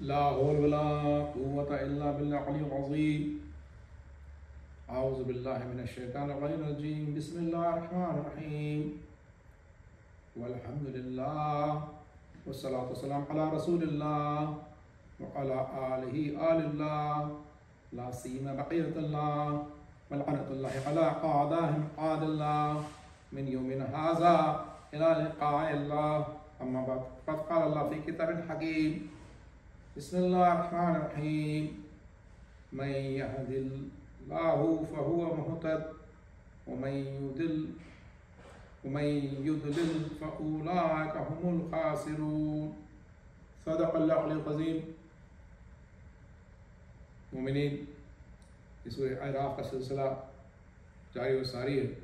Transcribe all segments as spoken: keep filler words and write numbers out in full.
لا حول ولا قوة إلا بالله العلي العظيم. أعوذ بالله من الشيطان الرجيم. بسم الله الرحمن الرحيم. والحمد لله والصلاة والسلام على رسول الله وعلى آله آل الله لا سيما بقية الله ولعنة الله على أعدائهم أعداء الله من يومنا هذا إلى لقاء الله. أما بعد فقد قال الله في كتاب حكيم. بسم الله الرحمن الرحيم. من يهد الله فهو مهتد ومن يضل ومن يضلل فأولئك هم الخاسرون. صدق اللہ العلی العظیم. مومنین، اس سورہ اعراف کا سلسلہ جاری و ساری ہے.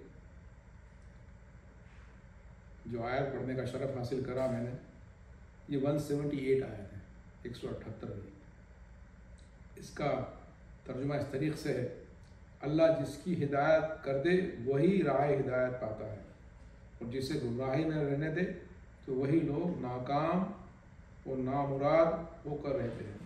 جو آیت پڑھنے کا شرف حاصل کرا میں نے، یہ ون سیونٹی ایٹ آیت ہے، ایک سو اٹھہتر. اس کا ترجمہ اس طریق سے ہے: اللہ جس کی ہدایت کر دے وہی راہ ہدایت پاتا ہے، اور جسے گمراہی میں رہنے دے تو وہی لوگ ناکام اور نامراد ہو کر رہتے ہیں.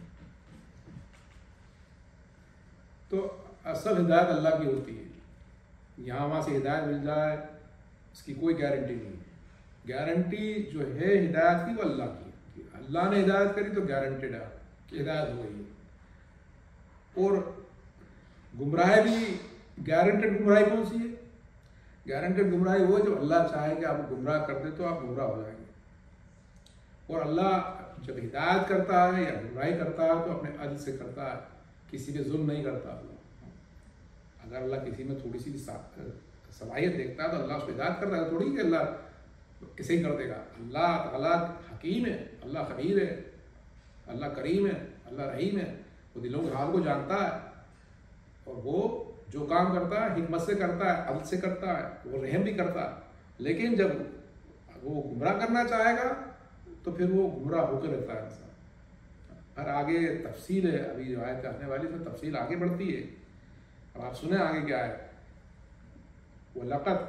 تو اصل ہدایت اللہ کی ہوتی ہے. یہاں وہاں سے ہدایت مل جائے اس کی کوئی گارنٹی نہیں. گارنٹی جو ہے ہدایت کی وہ اللہ کی. اللہ نے ہدایت کری تو گارنٹیڈ ہے کہ ہدایت ہو گئی ہے. اور گمراہ بھی گارنٹیڈ گمراہی کون سی ہے؟ گارنٹیڈ گمراہی وہ جب اللہ چاہے کہ آپ گمراہ کر دے تو آپ گمراہ ہو جائیں گے. اور اللہ جب ہدایت کرتا ہے یا گمراہی کرتا ہے تو اپنے عدل سے کرتا ہے، کسی پہ ظلم نہیں کرتا. اگر اللہ کسی میں تھوڑی سی صلاحیت دیکھتا ہے تو اللہ اس کو ہدایت کرتا ہے، تھوڑی کہ اللہ کسے ہی کر دے گا. اللہ تعالیٰ حکیم ہے، اللہ خبیر ہے، اللہ کریم ہے، اللہ رحیم ہے. وہ دلوں کے حال کو جانتا ہے، اور وہ جو کام کرتا ہے حکمت سے کرتا ہے، عدل سے کرتا ہے، وہ رحم بھی کرتا ہے. لیکن جب وہ گمراہ کرنا چاہے گا تو پھر وہ گمراہ ہو کے رہتا ہے انسان. اور آگے تفصیل ہے، ابھی جو آیت آنے والی ہے تفصیل آگے بڑھتی ہے. اب آپ سنیں آگے کیا ہے. وَلَقَدْ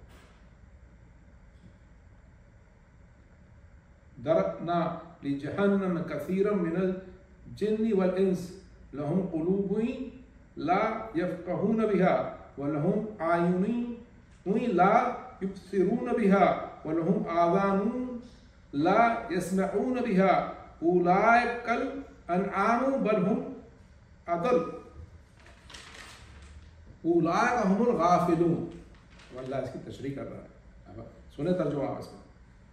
ضَرَبْنَا لِجَهَنَّمَ كَثِيرًا مِنَ الْجِنِّ وَالْإِنسِ لَهُمْ قُلُوبٌ لَا يَفْقَهُونَ بِهَا وَلَهُمْ أَعْيُنٌ لَا يُبْصِرُونَ بِهَا وَلَهُمْ آذَانٌ لَا يَسْمَعُونَ بِهَا أُولَئِكَ كَالْأَنْعَامِ بَلْ هُمْ أَضَلُّ أُولَئِكَ هُمُ الْغَافِلُونَ. واللہ اس کی تشریح کر رہا ہے. اب سنیں ترجمہ اس کا.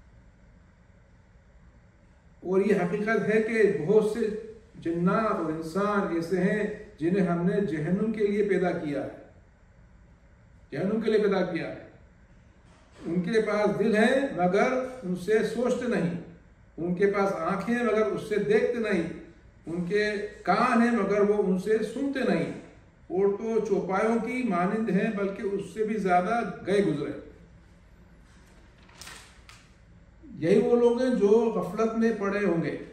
اور یہ حقیقت ہے کہ بہت سے جنات اور انسان ایسے ہیں جنہیں ہم نے جہنم کے لیے پیدا کیا ہے. جہنم کے لیے پیدا کیا ہے. ان کے پاس دل ہیں مگر ان سے سوچتے نہیں، ان کے پاس آنکھیں ہیں مگر اس سے دیکھتے نہیں، ان کے کان ہیں مگر وہ ان سے سنتے نہیں، اور تو چوپایوں کی مانند ہیں بلکہ اس سے بھی زیادہ گئے گزرے. یہی وہ لوگ ہیں جو غفلت میں پڑے ہوں گے.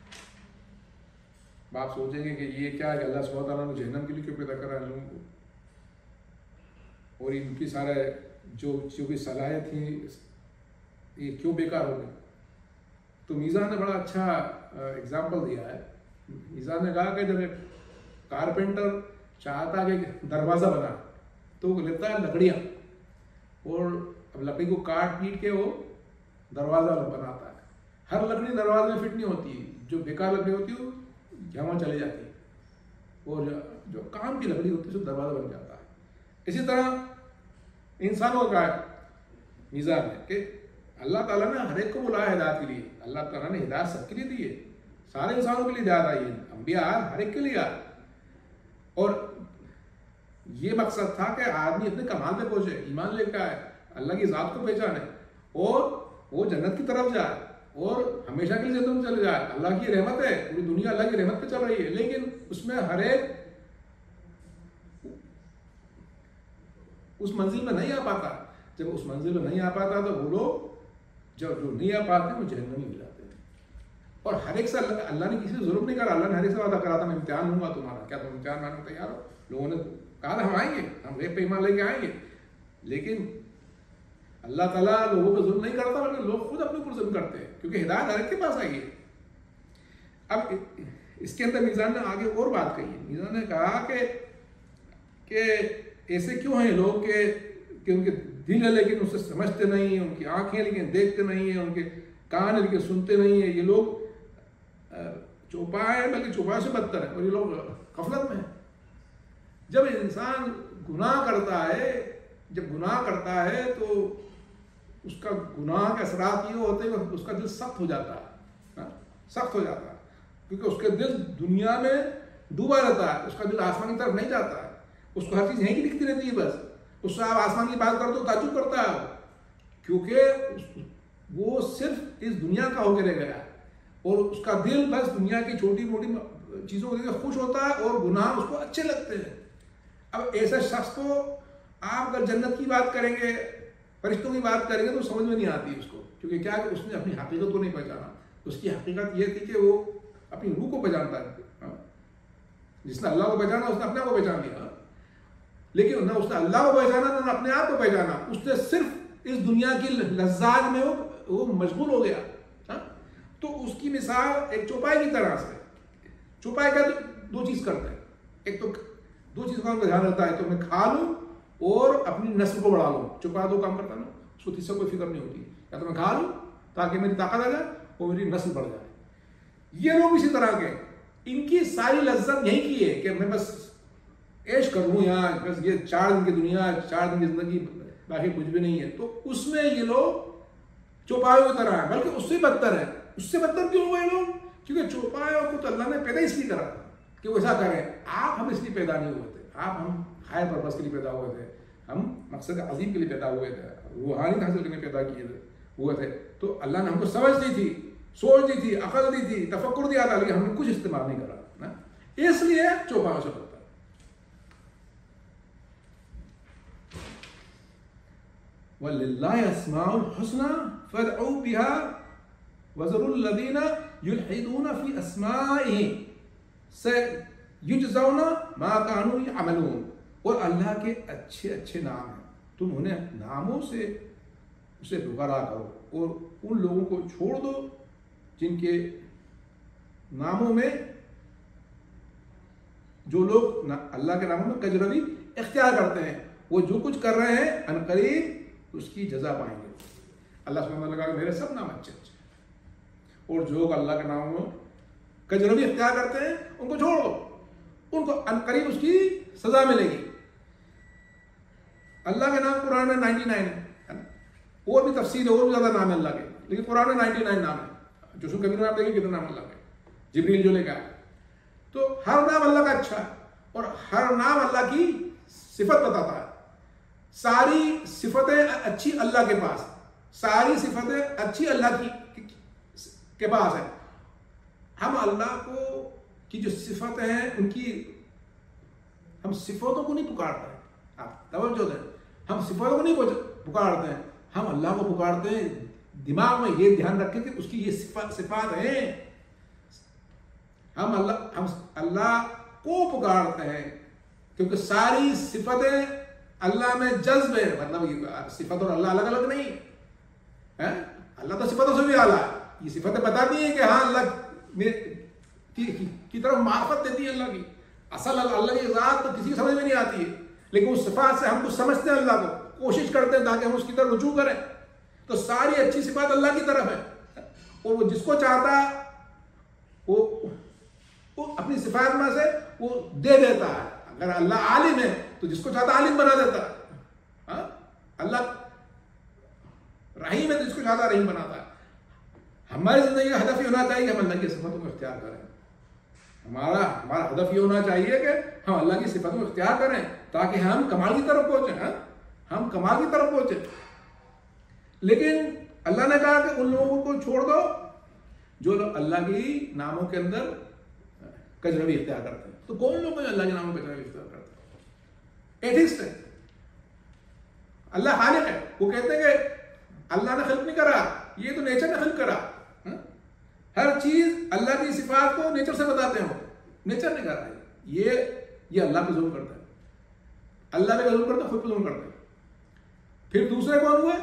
آپ سوچیں گے کہ یہ کیا ہے کہ اللہ سبحانہ تعالیٰ نے جہنم کے لیے کیوں پیدا کرا ہے لوگوں کو، اور ان کی سارے جو جو بھی صلاحیت تھی یہ کیوں بیکار ہو گئی. تو میزان نے بڑا اچھا اگزامپل دیا ہے. میزان نے کہا کہ جب ایک کارپینٹر چاہتا کہ دروازہ بنا تو وہ لیتا ہے لکڑیاں، اور اب لکڑی کو کاٹ پیٹ کے وہ دروازہ بناتا ہے. ہر لکڑی دروازے میں فٹ نہیں ہوتی، جو بیکار لکڑی ہوتی ہے وہ جہاں چلی جاتی ہے، اور جو کام کی لکڑی ہوتی ہے اس دروازہ بن جاتا ہے. اسی طرح انسانوں کا میزان ہے کہ اللہ تعالیٰ نے ہر ایک کو بلایا ہدایت کے لیے. اللہ تعالیٰ نے ہدایت سب کے لیے دی ہے، سارے انسانوں کے لیے ہدایت آئی ہے، انبیاء ہر ایک کے لیے آئے. اور یہ مقصد تھا کہ آدمی اپنے کمال پہ پہنچے، ایمان لے کے آئے، اللہ کی ذات کو پہچانے، اور وہ جنت کی طرف جائے، اور ہمیشہ کے لیے جنت میں چلے جائے. اللہ کی رحمت ہے، پوری دنیا اللہ کی رحمت پہ چل رہی ہے، لیکن اس میں ہر ایک اس منزل میں نہیں آ پاتا. جب اس منزل میں نہیں آ پاتا تو وہ لوگ جب جو نہیں آ پاتے وہ جہنمی ہو جاتے ہیں. اور ہر ایک سے اللہ, اللہ نے کسی سے ظلم نہیں کرا. اللہ نے ہر ایک سے وعدہ کرا تھا میں امتحان لوں گا تمہارا، کیا تم امتحان ماننے تیار ہو؟ لوگوں نے کہا تھا ہم آئیں گے، ہم غیب پہ ایمان لے کے آئیں گے. لیکن اللہ تعالیٰ لوگوں پہ ظلم نہیں کرتا، بلکہ لوگ خود اپنے اوپر ظلم کرتے ہیں، کیونکہ ہدایت ہر ایک کے پاس آئی ہے. اب اس کے اندر میزان نے آگے اور بات کہی ہے. میزان نے کہا کہ کہ ایسے کیوں ہیں لوگ کہ کہ ان کے دل ہے لیکن اسے سمجھتے نہیں ہیں, ان کی آنکھیں لیکن دیکھتے نہیں ہیں, ان کے کان لیکن سنتے نہیں ہیں. یہ لوگ چوپائے ہیں بلکہ چوپائے سے بدتر ہیں, اور یہ لوگ غفلت میں ہیں. جب انسان گناہ کرتا ہے جب گناہ کرتا ہے تو اس کا گناہ کے اثرات یہ ہوتے ہیں کہ اس کا دل سخت ہو جاتا ہے, سخت ہو جاتا ہے, کیونکہ اس کے دل دنیا میں ڈوبا رہتا ہے, اس کا دل آسمان کی طرف نہیں جاتا ہے, اس کو ہر چیز یہیں کی دکھتی رہتی ہے. بس اس سے آپ آسمان کی بات کرتے تو تعجب کرتا ہے, کیونکہ وہ صرف اس دنیا کا ہو کے رہ گیا ہے, اور اس کا دل بس دنیا کی چھوٹی موٹی چیزوں کو دیکھ کے خوش ہوتا ہے, اور گناہ اس کو اچھے لگتے ہیں. اب ایسے شخص کو آپ اگر جنت کی بات کریں گے, فرشتوں کی بات کریں گے تو سمجھ میں نہیں آتی اس کو, کیونکہ کیا کہ اس نے اپنی حقیقت کو نہیں پہچانا. اس کی حقیقت یہ تھی کہ وہ اپنی روح کو پہچانتا ہے. جس نے اللہ کو پہچانا اس نے اپنے آپ کو پہچان لیا, لیکن نہ اس نے اللہ کو پہچانا نہ اپنے آپ کو پہچانا. اس نے صرف اس دنیا کی لذات میں وہ مشغول ہو گیا. تو اس کی مثال ایک چوپائے کی طرح سے. چوپائے کا دو چیز کرتا ہے, ایک تو دو چیز کا دھیان رہتا ہے, تو میں کھا لوں اور اپنی نسل کو بڑھا لوں. چوپائے دو کام کرتا ہے نا, اس کو تیسرا کوئی فکر نہیں ہوتی. یا تو میں کھا لوں تاکہ میری طاقت آ جائے اور میری نسل بڑھ جائے. یہ لوگ اسی طرح کے, ان کی ساری لذت یہی کی ہے کہ میں بس عیش کر لوں یہاں, بس یہ چار دن کی دنیا, چار دن کی زندگی, باقی کچھ بھی نہیں ہے. تو اس میں یہ لوگ چوپایوں کی طرح ہیں, بلکہ اس سے بدتر ہے. اس سے بدتر کیوں ہوئے لوگ؟ کیونکہ چوپایوں کو تو اللہ نے پیدا اس لیے کرا تھا کہ وہ ایسا کریں. آپ ہم اس لیے پیدا نہیں ہوئے تھے, آپ ہم ہائر پرپز کے لیے پیدا ہوئے تھے, ہم مقصد عظیم کے لیے پیدا ہوئے تھے, روحانی حاصل کرنے پیدا کیے تھے ہوئے تھے. تو اللہ نے ہم کو سمجھ دی تھی, سوچ دی تھی, عقل دی تھی, تفکر دیا تھا, لیکن ہم نے کچھ استعمال نہیں کرا نا, اس لیے چوپایوں سے ہوتا ہے. وَلِلَّهِ أَسْمَاءُ الْحُسْنَى فَادْعُوا بِهَا وَذَرُوا الَّذِينَ يُلْحِدُونَ فِي أَسْمَائِهِ سَيُجْزَوْنَ مَا كَانُوا يَعْمَلُونَ. اور اللہ کے اچھے اچھے نام ہیں, تم انہیں ناموں سے اسے پکارا کرو, اور ان لوگوں کو چھوڑ دو جن کے ناموں میں, جو لوگ اللہ کے ناموں میں کجروی اختیار کرتے ہیں, وہ جو کچھ کر رہے ہیں عنقریب اس کی جزا پائیں گے. اللہ سبحانہ وتعالیٰ کہ میرے سب نام اچھے اچھے, اور جو اللہ کے ناموں میں کجروی اختیار کرتے ہیں ان کو چھوڑ دو, ان کو عنقریب اس کی سزا ملے گی. اللہ کے نام قرآن میں نائنٹی نائن ہے, اور بھی تفصیل ہے, اور بھی زیادہ نام ہے اللہ کے, لیکن قرآن میں نائنٹی نائن نام ہے. جو سن کبھی نام دیکھیں کتنے نام اللہ کے, جبریل جو لے کے آئے. تو ہر نام اللہ کا اچھا ہے, اور ہر نام اللہ کی صفت بتاتا ہے. ساری صفتیں اچھی اللہ کے پاس, ساری صفتیں اچھی اللہ کی کے پاس ہیں. ہم اللہ کو کی جو صفتیں ہیں ان کی, ہم صفتوں کو نہیں پکارتے ہیں, آپ توجہ دیں, ہم صفتوں کو نہیں پکارتے ہیں, ہم اللہ کو پکارتے ہیں. دماغ میں یہ دھیان رکھیں کہ اس کی یہ صفات صفات ہیں. ہم اللہ ہم اللہ کو پکارتے ہیں کیونکہ ساری صفتیں اللہ میں جذب ہے. مطلب صفت اور اللہ الگ الگ نہیں ہے, اللہ تو صفتوں سے بھی اعلیٰ ہے. یہ صفتیں بتاتی ہیں کہ ہاں اللہ کی طرف معرفت دیتی ہے اللہ کی. اصل اللہ کی ذات تو کسی کی سمجھ میں نہیں آتی ہے, لیکن اس صفات سے ہم کچھ سمجھتے ہیں اللہ کو, کوشش کرتے ہیں تاکہ ہم اس کی طرف رجوع کریں. تو ساری اچھی صفات اللہ کی طرف ہے, اور وہ جس کو چاہتا وہ وہ اپنی صفات میں سے وہ دے دیتا ہے. اگر اللہ عالم ہے تو جس کو چاہتا عالم بنا دیتا ہے. اللہ رحیم ہے تو جس کو چاہتا رحیم بناتا ہے. ہماری زندگی کا ہدف یہ ہونا چاہیے کہ ہم اللہ کی صفاتوں کو اختیار کریں. ہمارا ہمارا ہدف یہ ہونا چاہیے کہ ہم اللہ کی صفاتوں کو اختیار کریں تاکہ ہم کمال کی طرف پہنچیں. ہم کمال کی طرف پہنچیں. لیکن اللہ نے کہا کہ ان لوگوں کو چھوڑ دو جو لوگ اللہ کی ناموں کے اندر کجروی اختیار کرتے ہیں. تو کون لوگ ہیں اللہ کے ناموں میں کجروی اختیار کرتے ہیں؟ ایتھسٹ ہے. اللہ خالق ہے, وہ کہتے ہیں کہ اللہ نے خلق نہیں کرا, یہ تو نیچر نے خلق کرا. ہر چیز اللہ کی صفات کو نیچر سے بتاتے ہیں, نیچر نے کرا ہے. یہ یہ اللہ پہ ظلم کرتا ہے. اللہ پہ ظلم کرتا ہے, خود پہ ظلم کرتا ہے. پھر دوسرے کون ہوئے؟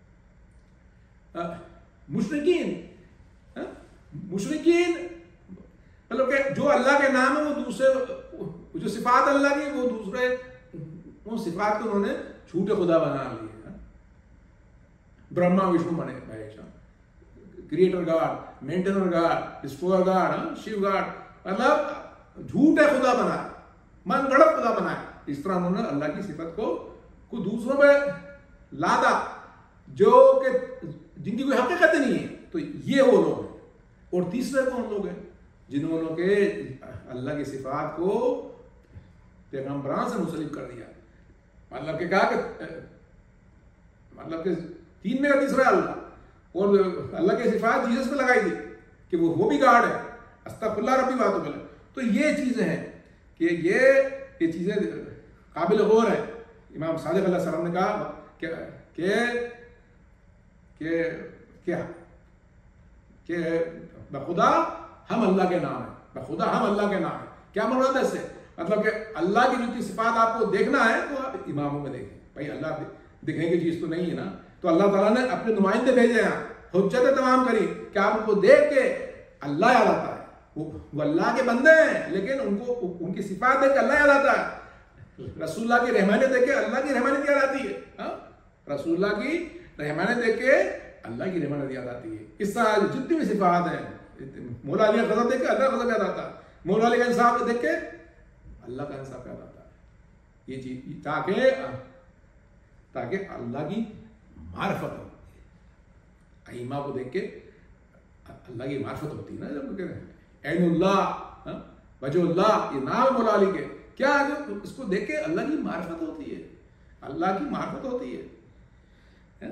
مشرکین. مشرکین مطلب کہ جو اللہ کے نام ہے وہ دوسرے جو صفات اللہ کی وہ دوسرے ان صفات کو انہوں نے جھوٹے خدا بنا لیے. برہما وشنو منے Mahesh, creator god, maintainer god, destroyer god, Shiva god, مطلب جھوٹے خدا بنائے, من گڑت خدا بنائے. اس طرح انہوں نے اللہ کی صفت کو کو دوسروں پہ لادا جو کہ جن کی کوئی حقیقت نہیں ہے. تو یہ وہ لوگ ہیں. اور تیسرے کون لوگ ہیں جنہوں نے کہ اللہ کی صفات کو پیغمبران سے منسلک کر دیا. مطلب کہ کہا کہ مطلب کہ تین میں کا تیسرا اللہ اور اللہ کی صفات جیسس پہ لگائی دی کہ وہ وہ بھی گاڈ ہے. استغفر اللہ ربی باتوں بولے. تو یہ چیزیں ہیں کہ یہ یہ چیزیں قابل غور ہے. امام صادق علیہ السلام نے کہا کہ کہ کہ کیا کہ بخدا ہم اللہ کے نام ہیں, بخدا ہم اللہ کے نام ہیں. کیا مراد ہے اس سے؟ مطلب کہ اللہ کی جو صفات آپ کو دیکھنا ہے تو آپ اماموں میں دیکھیں. بھائی اللہ دکھنے کی چیز تو نہیں ہے نا, تو اللہ تعالیٰ نے اپنے نمائندے بھیجے ہیں, حجت تمام کری کہ آپ کو دیکھ کے اللہ یاد آتا ہے. وہ اللہ کے بندے ہیں لیکن ان کو ان کی صفات دیکھ کے اللہ یاد آتا ہے. رسول اللہ کی رحمانیت دیکھ کے اللہ کی رحمانیت یاد آتی ہے. رسول اللہ کی رحمانیت دیکھ کے اللہ کی رحمانیت یاد آتی ہے. اس طرح جتنی بھی صفات ہیں, مولا علی کا غضب دیکھ کے اللہ کا غضب یاد آتا ہے, مولا علی کا انصاف دیکھ کے اللہ کا انصاف یاد آتا ہے. یہ چیز تاکہ تاکہ اللہ کی معرفت ہو. ائمہ کو دیکھ کے اللہ کی معرفت ہوتی ہے نا. عین اللہ, وجہ اللہ, یہ نام مولا علی کے کیا ہے, اس کو دیکھ کے اللہ کی معرفت ہوتی ہے, اللہ کی معرفت ہوتی ہے.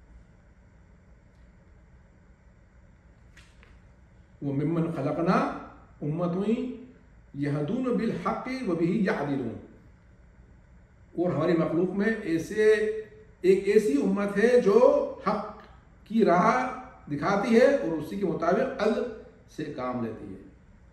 وہ ممن خلقنا امتیں یہدون بالحق وبہ یعدلون. اور ہماری مخلوق میں ایسے ایک ایسی امت ہے جو حق کی راہ دکھاتی ہے اور اسی کے مطابق عدل سے کام لیتی ہے.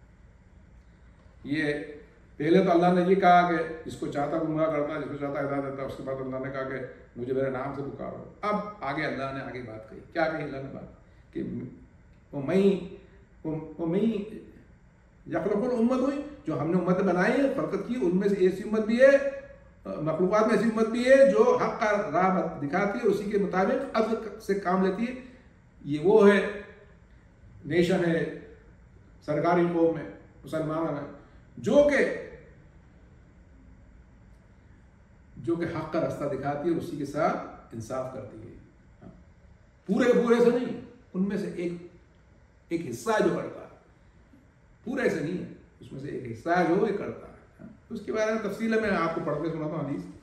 یہ پہلے تو اللہ نے یہ کہا کہ جس کو چاہتا گمراہ کرتا, جس کو چاہتا ہدایت دیتا. اس کے بعد اللہ نے کہا کہ مجھے میرے نام سے پکارو. اب آگے اللہ نے آگے بات کہی. کیا کہی اللہ نے بات کہ وہ میں وہ میں یخلق الامت ہوئی, جو ہم نے امت بنائی ہے فرقت کی, ان میں سے ایسی امت بھی ہے, مخلوقات میں ایسی امت بھی ہے جو حق کا راہ دکھاتی ہے, اسی کے مطابق عدل سے کام لیتی ہے. یہ وہ ہے نیشن ہے سرکاری قوم میں مسلمانوں میں جو کہ جو کہ حق کا راستہ دکھاتی ہے, اسی کے ساتھ انصاف کرتی ہے. پورے پورے سے نہیں, ان میں سے ایک ایک حصہ جو کرتا ہے, پورے سے نہیں ہے, اس میں سے ایک حصہ جو یہ کرتا ہے. اس کے بارے میں تفصیل میں آپ کو پڑھ کے سناتا ہوں حدیث.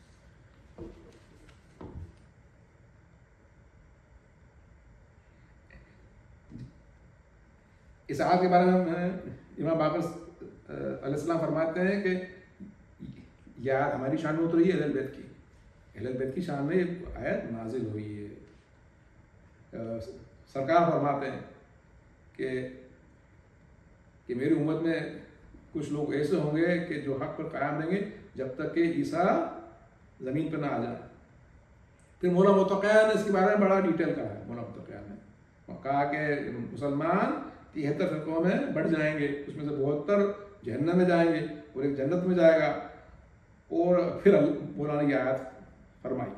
اس آیت کے بارے میں امام باقر علیہ السلام فرماتے ہیں کہ یہ آیت ہماری شان میں اتری ہے, اہل بیت کی اہل بیت کی شان میں یہ آیت نازل ہوئی ہے. سرکار فرماتے ہیں کہ کہ میری امت میں کچھ لوگ ایسے ہوں گے کہ جو حق پر قائم رہیں گے جب تک کہ عیسیٰ زمین پہ نہ آ جائے. پھر مولا متقیہ نے اس کے بارے میں بڑا ڈیٹیل کہا ہے. مولا متقیہ نے کہا کہ مسلمان تہتر فرقوں میں بڑھ جائیں گے, اس میں سے بہتر جہنم میں جائیں گے اور ایک جنت میں جائے گا. اور پھر مولانا نے یہ آیت فرمائی.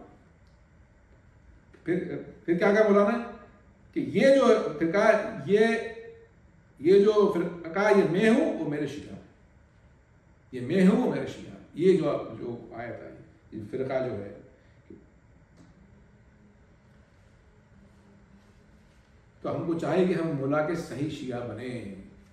پھر پھر کیا کہا مولانا کہ یہ جو فرقہ یہ یہ جو فرقہ یہ میں ہوں وہ میرے شیعہ, یہ میں ہوں وہ میرے شیعہ. یہ جو جو آیت ہے, یہ فرقہ جو ہے, تو ہم کو چاہیے کہ ہم مولا کے صحیح شیعہ بنیں.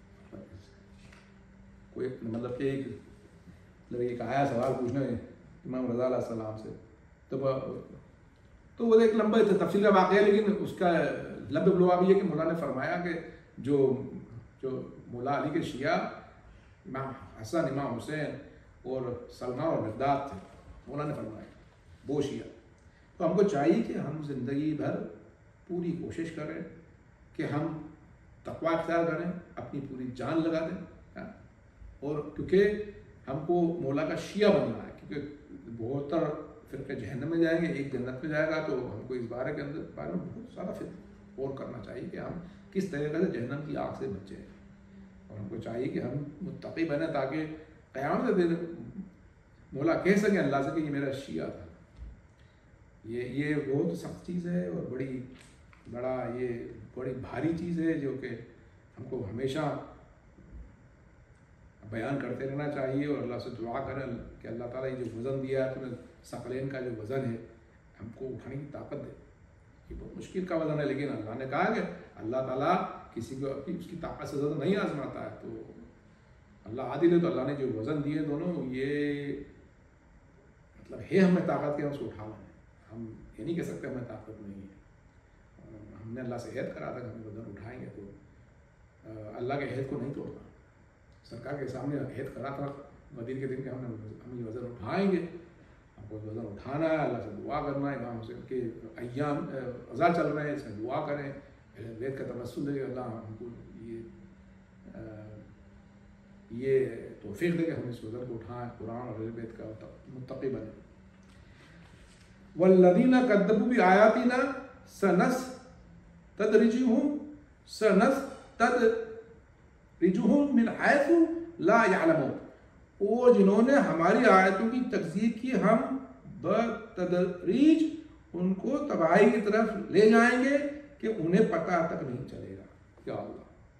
کوئی مطلب کہ ایک مطلب ایک آیا سوال پوچھنا امام رضا علیہ السلام سے, تو تو وہ ایک لمبا تفصیل کا واقعہ ہے, لیکن اس کا لب لبا بھی ہے کہ مولا نے فرمایا کہ جو جو مولا علی کے شیعہ امام حسن, امام حسین اور سلمان اور مقداد تھے, مولا نے فرمایا وہ شیعہ. تو ہم کو چاہیے کہ ہم زندگی بھر پوری کوشش کریں کہ ہم تقوی اختیار کریں, اپنی پوری جان لگا دیں, اور کیونکہ ہم کو مولا کا شیعہ بننا ہے, کیونکہ بہت تر فرقے جہنم میں جائیں گے, ایک جنت میں جائے گا. تو ہم کو اس بارے کے اندر بارے میں بہت سارا فکر اور کرنا چاہیے کہ ہم کس طریقے سے جہنم کی آگ سے بچیں. اور ہم کو چاہیے کہ ہم متقی بنیں تاکہ قیامت کے دن مولا کہہ سکیں اللہ سے کہ یہ میرا شیعہ تھا. یہ یہ بہت سخت چیز ہے اور بڑی بڑا یہ بڑی بھاری چیز ہے جو کہ ہم کو ہمیشہ بیان کرتے رہنا چاہیے اور اللہ سے دعا کریں کہ اللہ تعالیٰ یہ جو وزن دیا ہے تمہیں ثقلین کا جو وزن ہے ہم کو اٹھانے کی طاقت دے. یہ بہت مشکل کا وزن ہے لیکن اللہ نے کہا کہ اللہ تعالیٰ کسی کو اپنی اس کی طاقت سے زیادہ نہیں آزماتا ہے. تو اللہ عادل ہے تو اللہ نے جو وزن دیے دونوں یہ مطلب ہے ہمیں طاقت کے ہم اس کو اٹھا لیں. ہم یہ نہیں کہہ سکتے ہمیں طاقت نہیں ہے. ہم نے اللہ سے عہد کرا تھا کہ ہم وزن اٹھائیں گے تو اللہ کے عہد کو نہیں توڑنا. سرکار کے سامنے عہد کرا تھا مدین کے دن کہ ہم نے ہم یہ وزن اٹھائیں گے. ہم کو وزن اٹھانا ہے, اللہ سے دعا کرنا ہے. امام حسین کے ایام غزا چل رہے ہیں, اس میں دعا کریں, وید کا تبسل دے کہ اللہ ہم کو یہ یہ توفیق دے کہ ہم اس وزن کو اٹھائیں, قرآن اور وید کا متقی بنیں. والذین کذبوا بآیاتنا سنستدرجهم سنستدرجهم من حیث لا یعلمون. وہ جنہوں نے ہماری آیتوں کی تکذیب کی ہم بتدریج ان کو تباہی کی طرف لے جائیں گے کہ انہیں پتہ تک نہیں چلے گا. یا اللہ,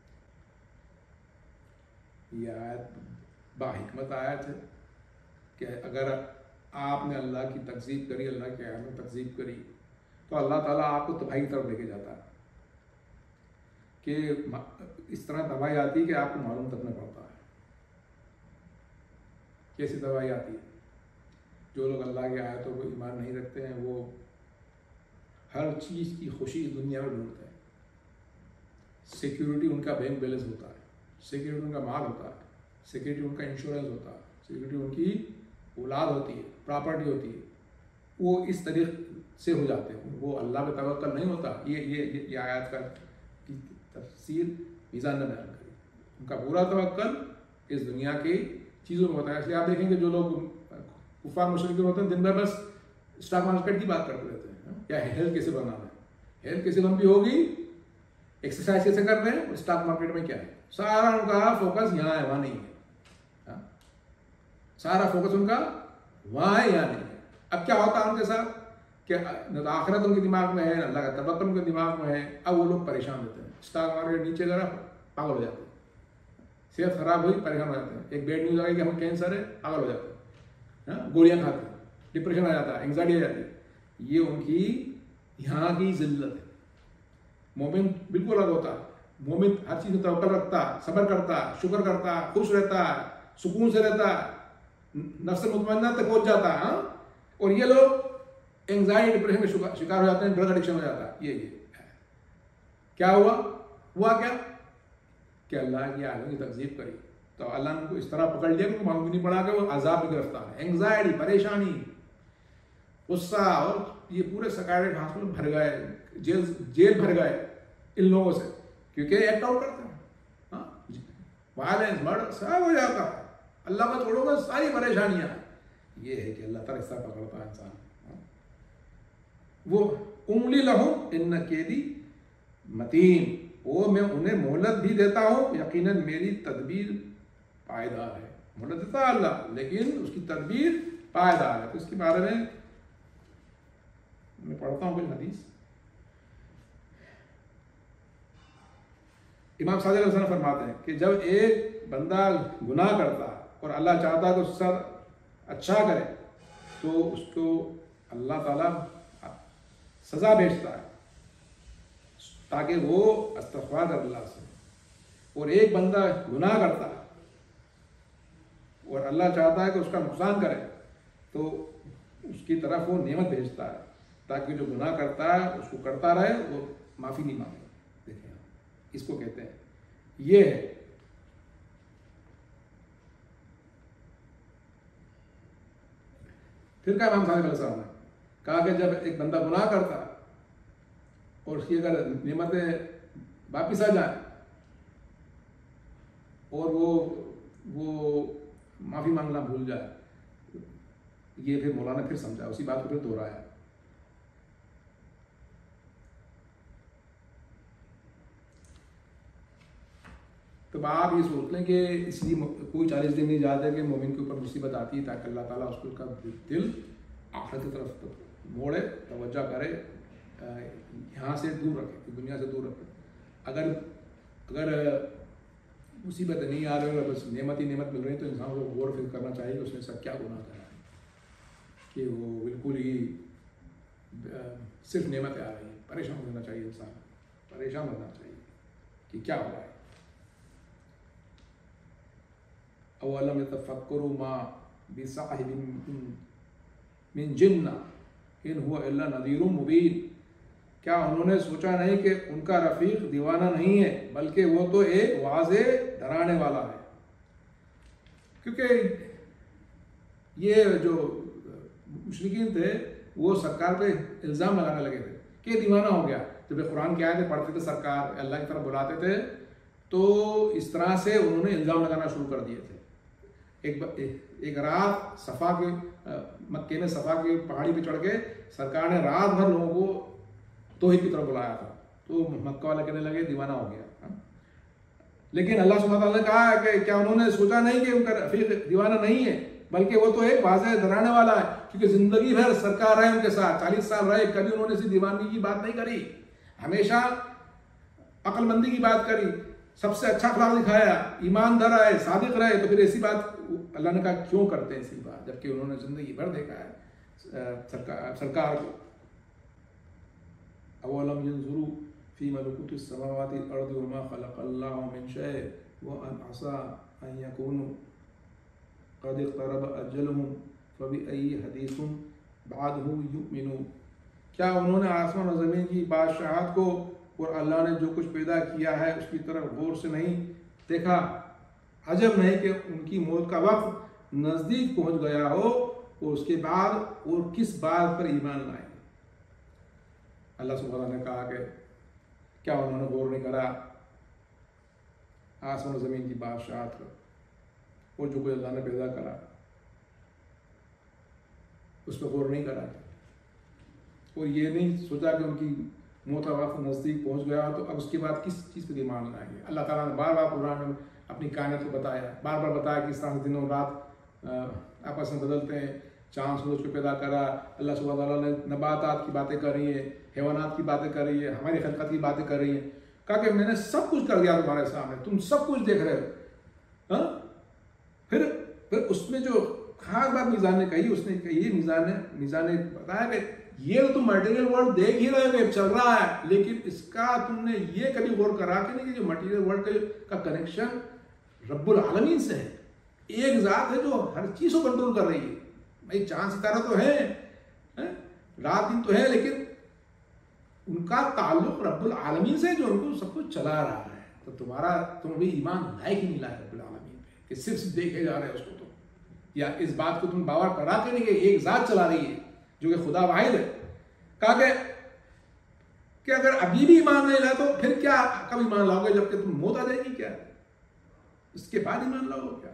یہ آیت باحکمت آیت ہے کہ اگر آپ نے اللہ کی تکذیب کری, اللہ کے آیتوں میں تکذیب کری تو اللہ تعالیٰ آپ کو تباہی کی طرف لے کے جاتا ہے کہ اس طرح تباہی آتی ہے کہ آپ کو معلوم تک نہ پڑتا ہے. کیسی تباہی آتی ہے؟ جو لوگ اللہ کی آیتوں کو ایمان نہیں رکھتے ہیں وہ ہر چیز کی خوشی اس دنیا میں ڈھونڈتے ہیں. سیکیورٹی ان کا بینک بیلنس ہوتا ہے, سیکیورٹی ان کا مال ہوتا ہے, سیکیورٹی ان کا انشورنس ہوتا ہے, سیکیورٹی ان کی اولاد ہوتی ہے, پراپرٹی ہوتی ہے. وہ اس طریقے سے ہو جاتے ہیں, وہ اللہ پہ توکل نہیں ہوتا. یہ یہ یہ آیات کا کی تفسیر میزان نے بیان کری. ان کا پورا توکل اس دنیا کی چیزوں میں ہوتا ہے. اس لیے آپ دیکھیں کہ جو لوگ کفار مشرکین ہوتے ہیں دن بھر بس اسٹاک مارکیٹ کی بات کرتے رہتے ہیں, یا ہیلتھ کیسے بنانا ہے, ہیلتھ کیسے لمبی ہوگی, ایکسرسائز کیسے کر رہے ہیں, اسٹاک مارکیٹ میں کیا ہے. سارا ان کا فوکس یہاں ہے, وہاں نہیں ہے. سارا فوکس ان کا وہاں ہے, یہاں نہیں ہے. اب کیا ہوتا ہے ان کے ساتھ کہ آخرت ان کے دماغ میں ہے, اللہ کا توکل ان کے دماغ میں ہے. اب وہ لوگ پریشان ہوتے ہیں. اسٹاک مارکیٹ نیچے ذرا پاگل ہو جاتے ہیں, صحت خراب ہوئی پریشان ہو جاتے ہیں. ایک بیڈ نیوز آ گئی کہ ہمیں کینسر ہے, پاگل ہو جاتے ہیں, گولیاں کھاتے ہیں, ڈپریشن آ جاتا ہے, انگزائٹی آ جاتی ہے. یہ ان کی یہاں کی ذلت ہے. مومن بالکل الگ ہوتا ہے. مومن ہر چیز میں توکل رکھتا ہے, صبر کرتا ہے, شکر کرتا ہے, خوش رہتا ہے, سکون سے رہتا ہے, نفس مطمئنہ تک پہنچ جاتا ہے. ہاں, اور یہ لوگ انگزائٹی ڈپریشن کے شکار ہو جاتے ہیں, ڈرگ ایڈکشن ہو جاتا ہے. یہ یہ کیا ہوا ہوا کیا کہ اللہ کی آیتوں کی تکذیب کری تو اللہ نے ان کو اس طرح پکڑ لیا کہ معلوم نہیں پڑا کہ وہ عذاب میں گرفتار ہے. انگزائٹی, پریشانی, غصہ, اور یہ پورے سکائیٹرسٹ ہاسپٹل بھر گئے, جیل جیل بھر گئے ان لوگوں سے, کیونکہ ایکٹ آؤٹ کرتے ہیں. ہاں, وائلنس, مرڈر سب ہو جاتا ہے. اللہ کو چھوڑو گا ساری پریشانیاں. یہ ہے کہ اللہ تعالیٰ اس طرح پکڑتا ہے انسان. وہ املی لہم ان کیدی متین, وہ میں انہیں مہلت بھی دیتا ہوں, یقیناً میری تدبیر پائیدار ہے. مہلت دیتا ہے اللہ, لیکن اس کی تدبیر پائیدار ہے. تو اس کے بارے میں میں پڑھتا ہوں کوئی حدیث. امام صادق علیہ السلام فرماتے ہیں کہ جب ایک بندہ گناہ کرتا ہے اور اللہ چاہتا ہے کہ اس کے ساتھ اچھا کرے تو اس کو اللہ تعالیٰ سزا بھیجتا ہے تاکہ وہ استغفار کر اللہ سے. اور ایک بندہ گناہ کرتا ہے اور اللہ چاہتا ہے کہ اس کا نقصان کرے تو اس کی طرف وہ نعمت بھیجتا ہے تاکہ جو گناہ کرتا ہے اس کو کرتا رہے, وہ معافی نہیں مانگے. دیکھیں اس کو کہتے ہیں, یہ ہے پھر کیا. امام صادق علیہ السلام نے کہا کہ جب ایک بندہ گناہ کرتا ہے اور اس کی اگر نعمتیں واپس آ جائیں اور وہ وہ معافی مانگنا بھول جائے, یہ پھر مولانا پھر سمجھا, اسی بات کو پھر دہرایا. تو آپ یہ سوچ لیں کہ اس لیے کوئی چالیس دن نہیں جاتے کہ مومن کے اوپر مصیبت آتی ہے تاکہ اللہ تعالیٰ اس کو کا دل آخرت کی طرف موڑے، توجہ کرے، یہاں سے دور رکھے، دنیا سے دور رکھے۔ اگر اگر مصیبت نہیں آ رہی ہے، بس نعمت ہی نعمت مل رہی ہے، تو انسان کو غور و فکر کرنا چاہیے کہ اس نے سب کیا گناہ کرا ہے کہ وہ بالکل ہی صرف نعمتیں آ رہی ہیں۔ پریشان ہونا چاہیے، انسان پریشان ہونا چاہیے کہ کیا ہو رہا ہے۔ اولم یتفکروا ما بصاحب من جنہ ان هو الا نذیر مبین، کیا انہوں نے سوچا نہیں کہ ان کا رفیق دیوانہ نہیں ہے بلکہ وہ تو ایک واضح ڈرانے والا ہے۔ کیونکہ یہ جو مشرکین تھے وہ سرکار پہ الزام لگانے لگے تھے کہ دیوانہ ہو گیا۔ جب قرآن کی آیتیں پڑھتے تھے، سرکار اللہ کی طرف بلاتے تھے، تو اس طرح سے انہوں نے الزام لگانا شروع کر دیے تھے۔ ایک ایک رات صفا کے مکے میں صفا کی پہاڑی پہ چڑھ کے سرکار نے رات بھر لوگوں کو توحید کی طرف بلایا تھا، تو مکہ والے کہنے لگے دیوانہ ہو گیا۔ لیکن اللہ سبحانہ تعالیٰ نے کہا کہ کیا انہوں نے سوچا نہیں کہ ان کا رفیق دیوانہ نہیں ہے بلکہ وہ تو ایک واضح ڈرانے والا ہے، کیونکہ زندگی بھر سرکار رہے ان کے ساتھ، چالیس سال رہے، کبھی انہوں نے صرف دیوانگی کی بات نہیں کری، ہمیشہ عقل مندی کی بات کری، سب سے اچھا اخلاق دکھایا، ایماندار رہے، صادق رہے۔ تو پھر ایسی بات اللہ نے کہا کیوں کرتے ہیں ایسی بات، جبکہ انہوں نے زندگی بھر دیکھا ہے سرکار کو۔ اولم ينظروا في ملكوت السماوات والارض وما خلق الله من شيء وان عسى ان يكونوا قد اقترب اجلهم فبأي حديث بعده يؤمنون، کیا انہوں نے آسمان اور زمین کی بادشاہت کو اور اللہ نے جو کچھ پیدا کیا ہے اس کی طرف غور سے نہیں دیکھا؟ عجب نہیں کہ ان کی موت کا وقت نزدیک پہنچ گیا ہو اور اس کے بعد اور کس بات پر ایمان لائیں۔ اللہ سبحانہ نے کہا کہ کیا انہوں نے غور نہیں کرا آسمان و زمین کی بادشاہت پر اور جو کوئی اللہ نے پیدا کرا اس پہ غور نہیں کرا، اور یہ نہیں سوچا کہ ان کی موت کا وقت نزدیک پہنچ گیا تو اب اس کے بعد کس چیز پہ ایمان لائیں گے؟ اللہ تعالیٰ نے بار بار قرآن میں اپنی کائنات کو بتایا، بار بار بتایا کہ اس طرح سے دن اور رات آپس میں بدلتے ہیں، چاند سورج کو پیدا کرا، اللہ سبحانہ تعالیٰ نے نباتات کی باتیں کر رہی ہیں، حیوانات کی باتیں کر رہی ہے، ہماری خلقت کی باتیں کر رہی ہیں، کہا کہ میں نے سب کچھ کر دیا تمہارے سامنے، تم سب کچھ دیکھ رہے ہو۔ ہاں پھر پھر اس میں جو خاص بات میزان نے کہی، اس نے کہی میزان نے میزان نے بتایا کہ یہ تو تم مٹیریل ورلڈ دیکھ ہی رہے ہو، چل رہا ہے، لیکن اس کا تم نے یہ کبھی غور کرا کہ نہیں کہ جو مٹیریل ورلڈ کا کنیکشن رب العالمین سے ہے، ایک ذات ہے جو ہر چیز کو کنٹرول کر رہی ہے۔ بھائی چاند ستارہ تو ہے، رات دن تو ہے، لیکن ان کا تعلق رب العالمین سے جو ان کو سب کچھ چلا رہا ہے۔ تو تمہارا تم بھی ایمان لائق ہی نہیں لائے رب العالمین پہ کہ صرف دیکھے جا رہے ہیں اس کو، تم یا اس بات کو تم باور کرا کے نہیں کہ ایک ذات چلا رہی ہے جو کہ خدا واحد ہے۔ کہا کہ کہ اگر ابھی بھی ایمان نہیں لائے تو پھر کیا کب ایمان لاؤ گے جبکہ تم موت آ جائے گی؟ کیا اس کے بعد ایمان لاؤ گے؟ کیا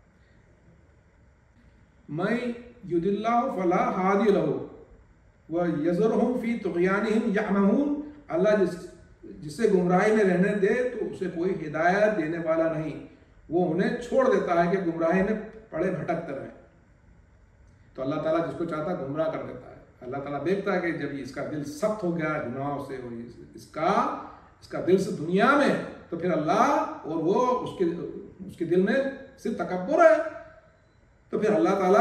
میں یضلل اللہ فلا ہادی لہ ویذرہم فی طغیانہم یعمہون، اللہ جس جسے گمراہی میں رہنے دے تو اسے کوئی ہدایت دینے والا نہیں، وہ انہیں چھوڑ دیتا ہے کہ گمراہی میں پڑے بھٹکتے رہیں۔ تو اللہ تعالیٰ جس کو چاہتا ہے گمراہ کر دیتا ہے۔ اللہ تعالیٰ دیکھتا ہے کہ جب اس کا دل سخت ہو گیا گناہوں سے، اس کا اس کا دل سے دنیا میں، تو پھر اللہ اور وہ اس کے اس کے دل میں صرف تکبر ہے، تو پھر اللہ تعالیٰ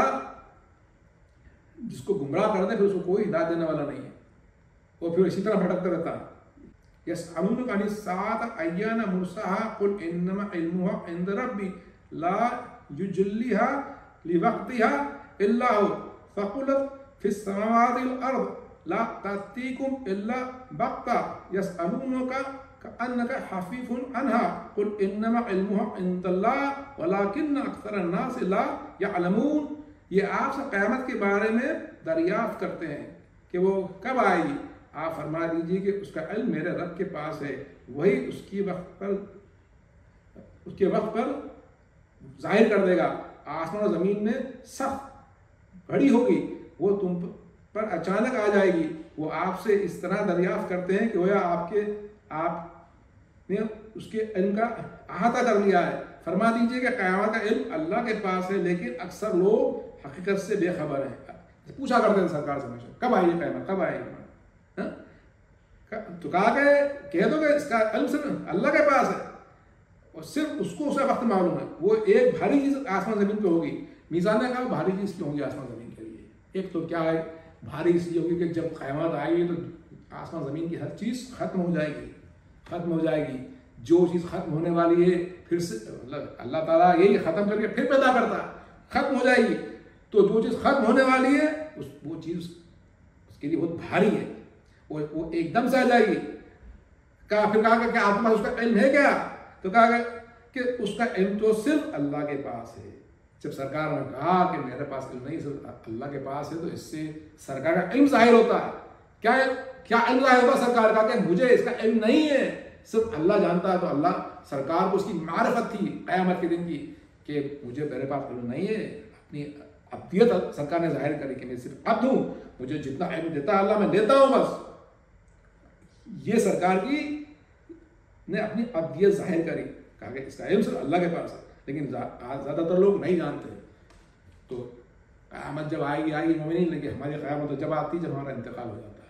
جس کو گمراہ کر دے پھر اس کو کوئی ہدایت دینے والا نہیں ہے، اور پھر اسی طرح بھٹکتا رہتا ہے۔ یسألونک عن الساعۃ ایان مرساہا قل انما علمها عند ربی لا یجلیها لوقتها الا هو ثقلت فی السماوات والارض لا تأتیکم الا بغتہ یسألونک کأنک حفیظ عنها قل انما علمها عند اللہ ولکن اکثر الناس لا یعلمون۔ یہ آپ سے قیامت کے بارے میں دریافت کرتے ہیں کہ وہ کب آئے گی، آپ فرما دیجیے کہ اس کا علم میرے رب کے پاس ہے، وہی اس کی وقت پر اس کے وقت پر ظاہر کر دے گا۔ آسمان و زمین میں سخت گھڑی ہوگی، وہ تم پر اچانک آ جائے گی۔ وہ آپ سے اس طرح دریافت کرتے ہیں کہ وہ آپ کے آپ نے اس کے علم کا احاطہ کر لیا ہے. فرما دیجئے کہ قیامت کا علم اللہ کے پاس ہے، لیکن اکثر لوگ حقیقت سے بے خبر ہیں. پوچھا کرتے ہیں سرکار سے ہمیشہ کب آئے گی قیامت، کب آئے گی؟ تو کہا کہ کہہ دو کہ اس کا علم صرف اللہ کے پاس ہے اور صرف اس کو اسے وقت معلوم ہے. وہ ایک بھاری چیز آسمان زمین پہ ہوگی. میزان نے کہا بھاری چیز کیوں ہوگی آسمان زمین کے لیے؟ ایک تو کیا ہے بھاری اس لیے ہوگی کہ جب قیامت آئے گی تو آسمان زمین کی ہر چیز ختم ہو جائے گی، ختم ہو جائے گی. جو چیز ختم ہونے والی ہے پھر سے اللہ تعالیٰ یہی ختم کر کے پھر پیدا کرتا ہے، ختم ہو جائے گی. تو جو چیز ختم ہونے والی ہے اس وہ چیز اس کے لیے بہت بھاری ہے، وہ وہ ایک دم سے آ جائے گی. کہا پھر کہا کہ کیا آپ کے پاس اس کا علم ہے کیا؟ تو کہا کہ اس کا علم تو صرف اللہ کے پاس ہے. جب سرکار نے کہا کہ میرے پاس علم نہیں صرف اللہ کے پاس ہے تو اس سے سرکار کا علم ظاہر ہوتا ہے. کیا کیا علم ظاہر ہوتا ہے سرکار کا کہ مجھے اس کا علم نہیں ہے، صرف اللہ جانتا ہے. تو اللہ سرکار کو اس کی معرفت تھی قیامت کے دن کی کہ مجھے میرے پاس علم نہیں ہے. اپنی ابدیت سرکار نے ظاہر کری کہ میں صرف عبد ہوں، مجھے جتنا علم دیتا ہے اللہ میں لیتا ہوں بس. یہ سرکار کی نے اپنی ابدیت ظاہر کری، کہا کہ اس کا علم صرف اللہ کے پاس ہے. لیکن زیادہ تر لوگ نہیں جانتے. تو قیامت جب آئے گی آئے گی مومنین، لیکن ہماری قیامت جب آتی جب ہمارا انتقال ہو جاتا ہے.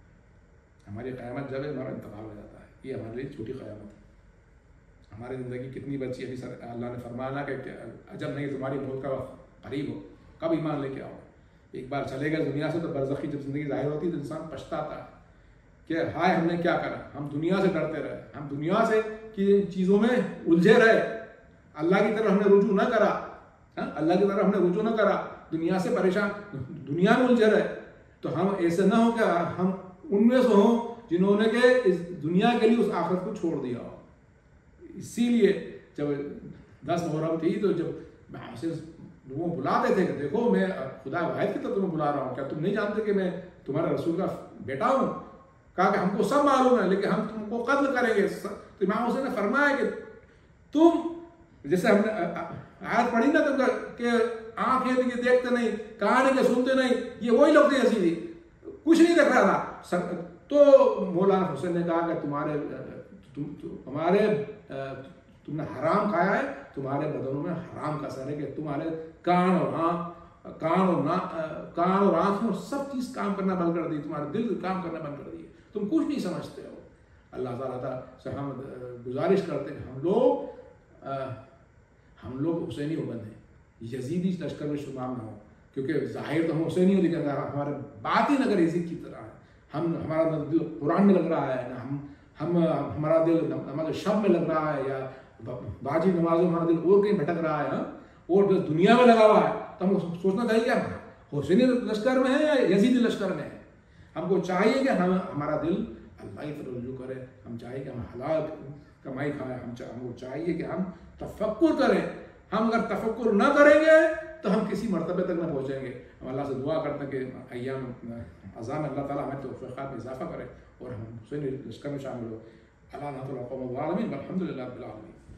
ہماری قیامت جب ہمارا انتقال ہو جاتا ہے، یہ ہمارے لیے چھوٹی قیامت ہے. ہماری زندگی کتنی بچی ابھی سر اللہ نے فرمایا کہ عجب نہیں تمہاری موت کا وقت قریب ہو، کب ایمان لے کے آؤ. ایک بار چلے گئے دنیا سے تو برزخی جب زندگی ظاہر ہوتی ہے تو انسان پچھتاتا ہے کہ ہائے ہم نے کیا کرا، ہم دنیا سے ڈرتے رہے، ہم دنیا سے کی چیزوں میں الجھے رہے، اللہ کی طرف ہم نے رجوع نہ کرا. اللہ کی طرف ہم نے رجوع نہ کرا، دنیا سے پریشان، دنیا میں الجھے رہے. تو ہم ایسے نہ ہو کہ ہم ان میں سے ہوں جنہوں نے کہ اس دنیا کے لیے اس آخرت کو چھوڑ دیا ہو. اسی لیے جب دس محرم تھی تو جب سے لوگوں بلاتے تھے کہ دیکھو میں خدا واحد کی طرف تمہیں بلا رہا ہوں، کیا تم نہیں جانتے کہ میں تمہارے رسول کا بیٹا ہوں؟ کہا کہ ہم کو سب معلوم ہے لیکن ہم تم کو قتل کریں گے. تو امام حسین نے فرمایا کہ تم جیسے ہم نے آیت پڑھی نا تم کہ آنکھیں کہ دیکھتے نہیں، کان کہ سنتے نہیں، یہ وہی لوگ تھے یزیدی، کچھ نہیں دیکھ رہا تھا. تو مولانا حسین نے کہا کہ تمہارے تمہارے تم نے حرام کھایا ہے، تمہارے بدنوں میں حرام کا اثر ہے کہ تمہارے کان اور آنکھ کان اور کان اور آنکھ میں سب چیز کام کرنا بند کر دی، تمہارے دل کام کرنا بند کر دی، تم کچھ نہیں سمجھتے ہو. اللہ تعالیٰ سے ہم گزارش کرتے ہیں ہم لوگ ہم لوگ حسینی ہو بنے، یزیدی لشکر میں شمار نہ ہو. کیونکہ ظاہر تو ہم حسینی ہو لیکن ہمارے باطن اگر یزید کی طرح ہے، ہم ہمارا دل قرآن میں لگ رہا ہے، ہم ہم ہمارا دل نماز شب میں لگ رہا ہے، یا باجی نمازوں میں ہمارا دل اور کہیں بھٹک رہا ہے اور دنیا میں لگا ہوا ہے، تو ہم کو سوچنا چاہیے کہ حسینی لشکر میں ہے یا یزیدی لشکر میں ہے. ہم کو چاہیے کہ ہم ہمارا دل اللہ کی طرف رجوع کرے، ہم چاہیے کہ ہم حلال کمائی کھائیں، ہم ہم کو چاہیے کہ ہم تفکر کریں. ہم اگر تفکر نہ کریں گے تو ہم کسی مرتبے تک نہ پہنچیں گے. ہم اللہ سے دعا کرتے ہیں کہ ایام اذان اللہ تعالیٰ ہمیں توفیقات میں اضافہ کرے اور ہم حسینی لشکر میں شامل ہو. اللہ نہ تو العالمین والحمد للہ رب العالمین.